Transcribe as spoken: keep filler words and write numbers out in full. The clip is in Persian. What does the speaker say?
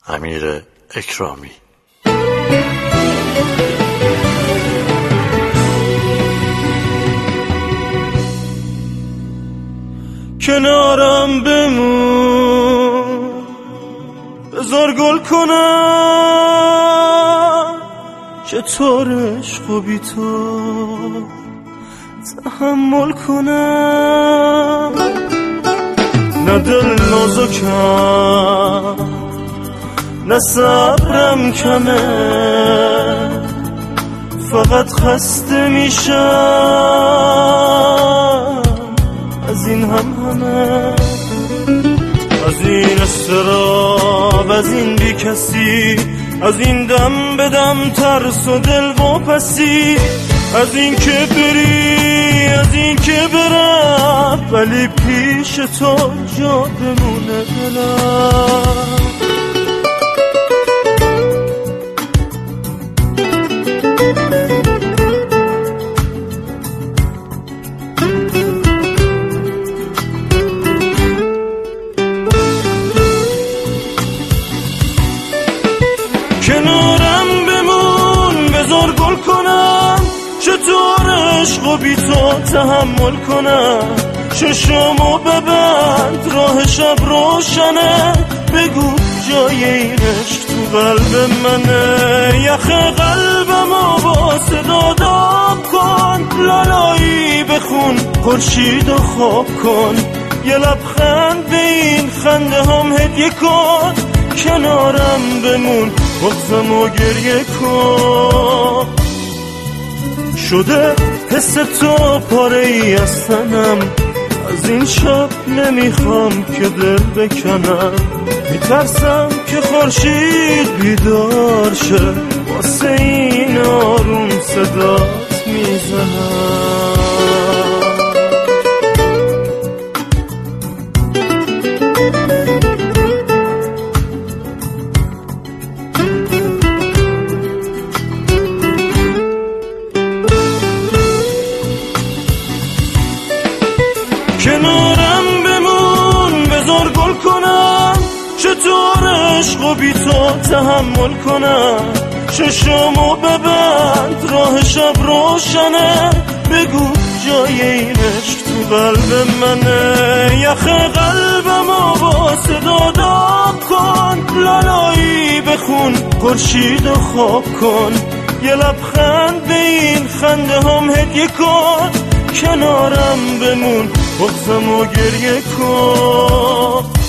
امیر اکرامی. کنارم بمون، بذار گل کنم، چطور عشق و بی تو تحمل کنم. نه دل نازکم، نه صبرم کمه، فقط خسته میشم از این هم همه، از این استراب، از این بی کسی، از این دم بدم ترس و دل و پسی، از این که بری، از این که برم، ولی پیش تو جا بمونه دلم. کنارم بمون، بذار گل کنم، چطور عشق و بی تو تحمل کنم. چشمو ببند، راه شب روشنه، بگو جای این عشق تو قلب منه. یخ قلبمو با صدا دام کن، لالایی بخون، خورشید و خواب کن، یه لبخند به این خنده هم هدیه کن. کنارم بمون، بغضم و گریه کن. شده حس تو پاره ای از تنم، از این شب نمیخوام که دل بکنم. میترسم که خورشید بیدار شه، واسه این آروم صدات میزنم. کنارم بمون، بذار گل کنم، چطور عشق و بی تو تحمل کنم. چشمو ببند، راه شب روشنه، بگو جای این عشق تو قلب منه. یخ قلبمو با صدا دام کن، لالایی بخون، خورشید و خواب کن، یه لبخند به این خنده هم هدیه کن. کنارم بمون، بغضم و گریه کن.